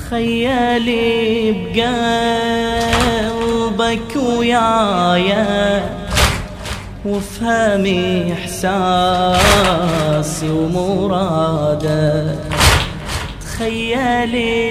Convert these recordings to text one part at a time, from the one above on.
خيالي بقلبك ويايا وافهمي احساسي ومرادك. تخيلي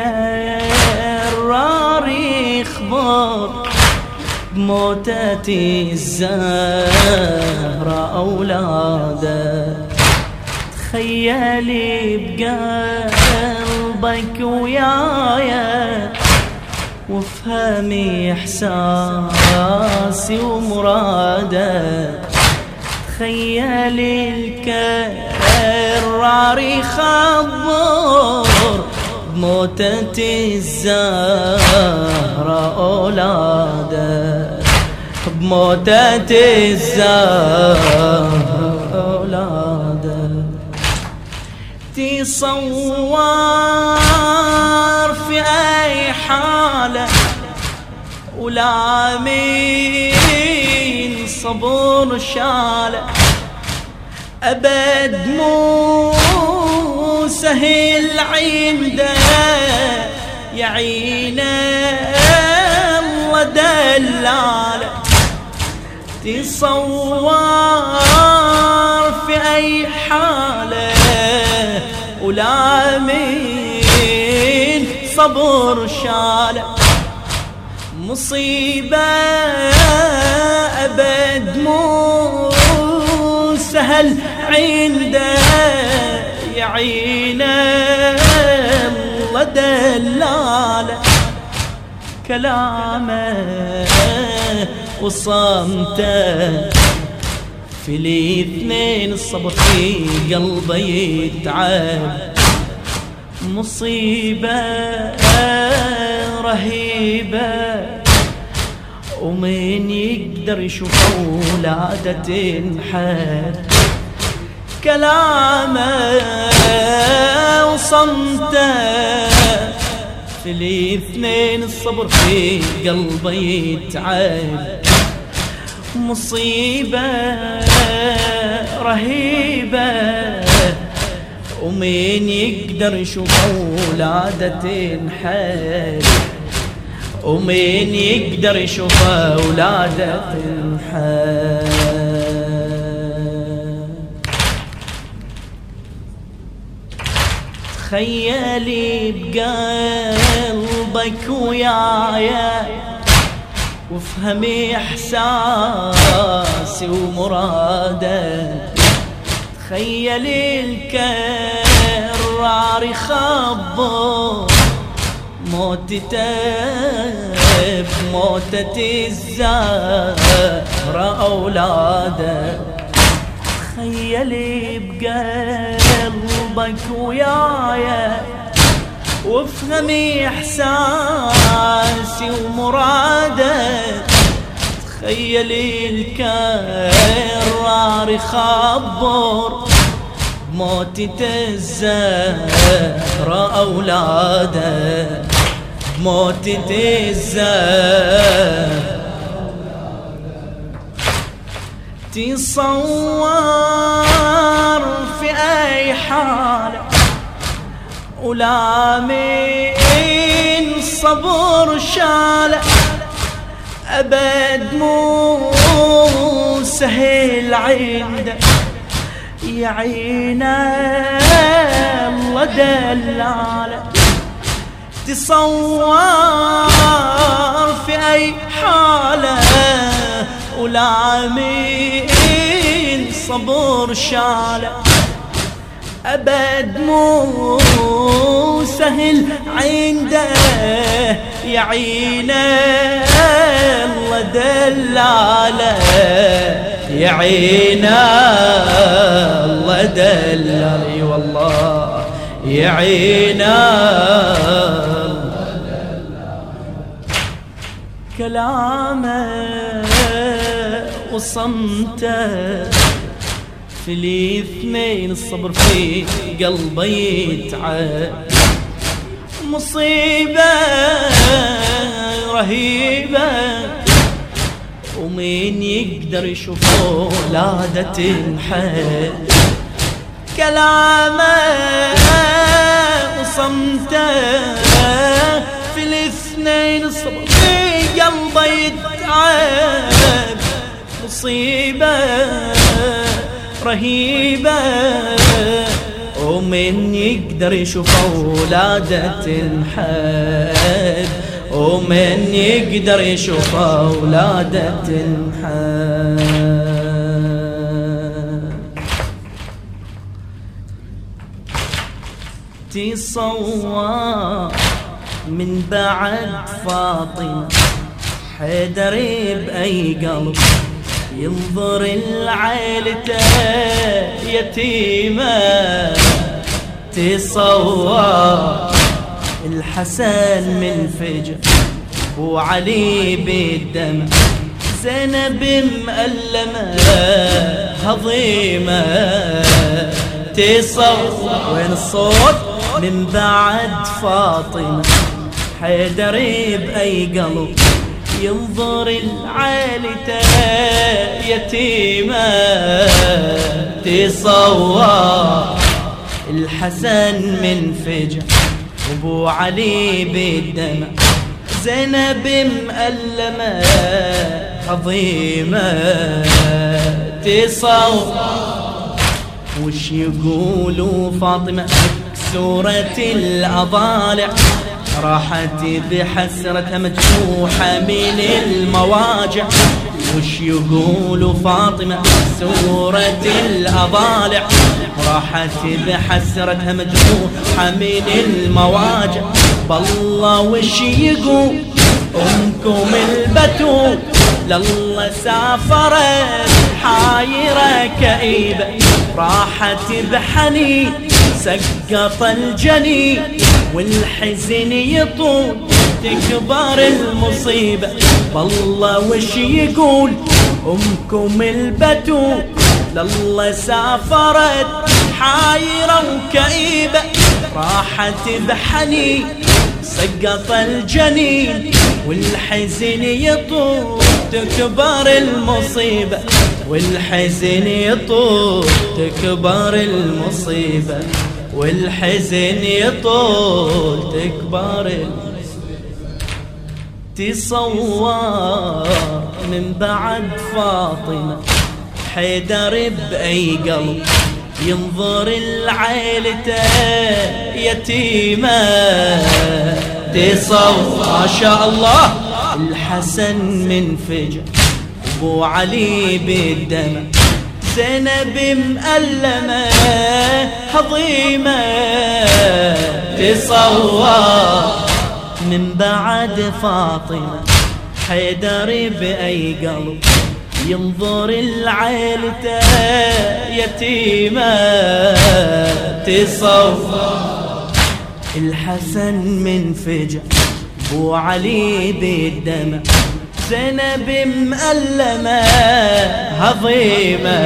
الكرار يخبر بموتة الزهرة أولادك. تخيلي بقلبك ويايا وافهمي احساسي ومرادك. تخيلي الكرار يخبر بموتة الزهرة أولادك. بموتة الزهرة أولادك. تصور في أي حالة ولا مين صبر شاله. أبد مو سهل عنده يعينه الله دلاله. تصور في أي حالة ولا مين صبر شاله. مصيبة أبد مو سهل عنده يعينه الله دلاله. كلامه وصمته في الاثنين الصبر في قلبه يتعب. مصيبة رهيبة ومن يقدر يشوف ولاده تنحب. كلامه وصمته في الاثنين الصبر في قلبه يتعب. مصيبة رهيبة ومن يقدر يشوف ولاده تنحب. ومن يقدر يشوف أولاده تنحب. تخيلي بقلبك ويايا وافهمي احساسي ومرادك. تخيلي الكرار يخبر موتته بموتة الزهرة أولادك. تخيلي بقلبك ويايا وافهمي احساسي ومرادك. تخيلي الكرار يخبر بموتة الزهرة أولادك. بموتة الزهرة. تصور في أي حالة ولا من صبر شاله. أبد مو سهل عنده يعينه الله دلاله. تصور في أي حالة ولا من صبر شاله. أبد مو سهل عنده يعينه الله دلاله. يعينه الله دلاله والله يعينه. كلامه وصمته في الاثنين الصبر في قلبه يتعب. مصيبة رهيبة ومين يقدر يشوف ولاده تنحب. كلامه وصمته في الاثنين الصبر في قلبه يتعب، مصيبة رهيبة، ومن يقدر يشوف أولاده تنحب، ومن يقدر يشوف أولاده تنحب. تصور من بعد فاطمة حيدر بأي قلب ينظر العيلته يتيمة. تصور الحسن من فجر وعلي بالدمع، زينب مألمة هضيمة. تصور وين الصوت من بعد فاطمة حيدر بأي قلب ينظر العيلته يتيمة. تصور الحسن من فجع وابو علي بالدمع، زينب مألمة عظيمة. تصور وش يقولوا فاطمة مكسورة الأضالع، راحت بحسرتها مجروحة من المواجع. وش يقولوا فاطمة مكسورة الأضالع، راحت بحسرتها مجروحة من المواجع. بالله وش يقول أمكم البتول، لله سافرت حايرة كئيبة، راحت بحنين سقط الجنين والحزن يطول تكبر المصيبة. بالله وش يقول أمكم البتول، لله سافرت حايرة وكئيبة، راحت بحنين سقط الجنين والحزن يطول تكبر المصيبة، والحزن يطول تكبر المصيبة، والحزن يطول تكبر المصيبة. تصور من بعد فاطمة حيدر بأي قلب ينظر العيلته يتيمة. تصور ما شاء الله الحسن من فجع وابو علي بالدمع، زينب مألمة هضيمة. تصور من بعد فاطمة حيدر بأي قلب ينظر العيلته يتيمة. تصور الحسن من فجع ابو علي بالدمع، زينب مألمة هضيمة.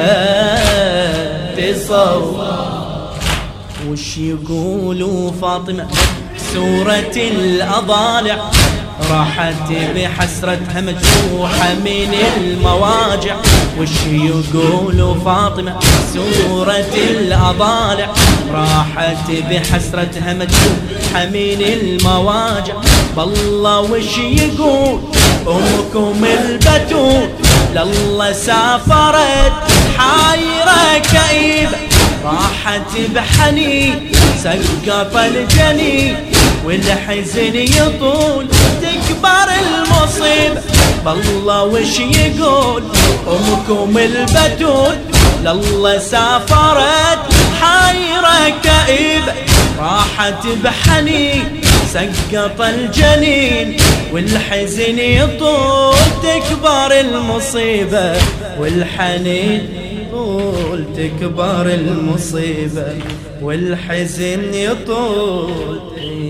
تصور وش يقولوا فاطمة سورة الأضالع، راحت بحسرتها مجروحة من المواجع. وش يقولوا فاطمة سورة الأضالع، راحت بحسرتها مجروحة من المواجع. بالله وش يقول أمكم البتول، لله سافرت حايرة كئيبة، راحت بحنين سقط الجنين والحزن يطول تكبر المصيبة. بالله وش يقول أمكم البتول، لله سافرت حايرة كئيبة، راحت بحنين سقط الجنين والحزن يطول تكبر المصيبة، والحنين يطول تكبر المصيبة، والحزن يطول.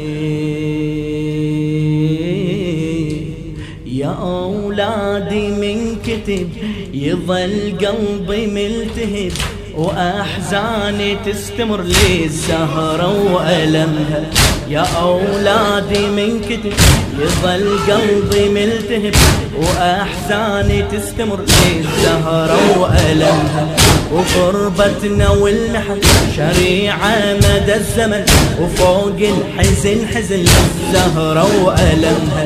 يا أولادي من كتب يظل قلبي ملتهب، وأحزاني تستمر للزهرة وألمها. يا أولادي من كتب يظل قلبي ملتهب، وأحزاني تستمر للزهرة وألمها. وغربتنا والمحن شريعة مدى الزمن، وفوق الحزن حزن الزهرة وألمها.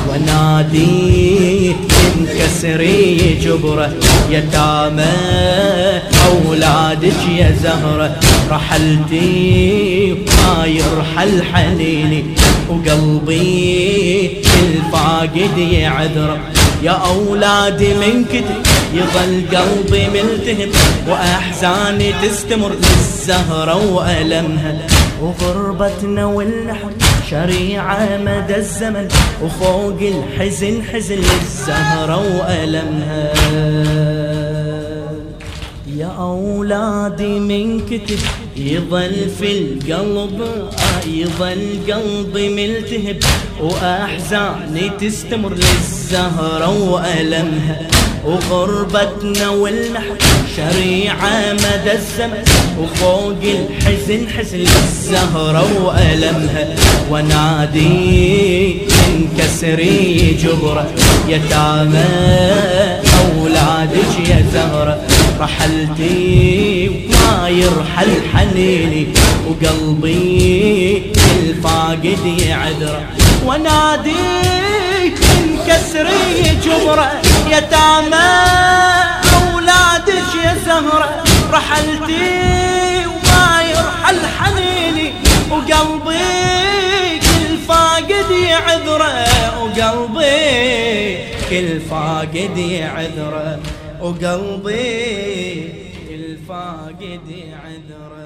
ونادي انكسري جبرة يتامى أولادك يا زهرة، رحلتي وما يرحل حنيني، وقلبي الفاقد يعذره. يا أولادي من كتب يظل قلبي ملتهب، وأحزاني تستمر للزهرة وألمها. وغربتنا والنحر شريعة مدى الزمن، وفوق الحزن حزن للزهرة وألمها. يا أولادي من كتب يظل في القلب، يظل قلبي ملتهب، وأحزاني تستمر للزهرة وألمها. وغربتنا والمحن شريعة مدى الزمن، وفوق الحزن حزن للزهرة وألمها. ونادي انكسري جبرة يتامى أولادك يا زهرة، رحلتي وما يرحل حنيني، وقلبي الفاقد يعذره. ونادي انكسري جبرة يتامى أولادك يا زهرة، رحلتي وما يرحل حنيني، وقلبي كل فاقد يعذره، وقلبي كل فاقد يعذره، وقلبي الفاقد يعذره.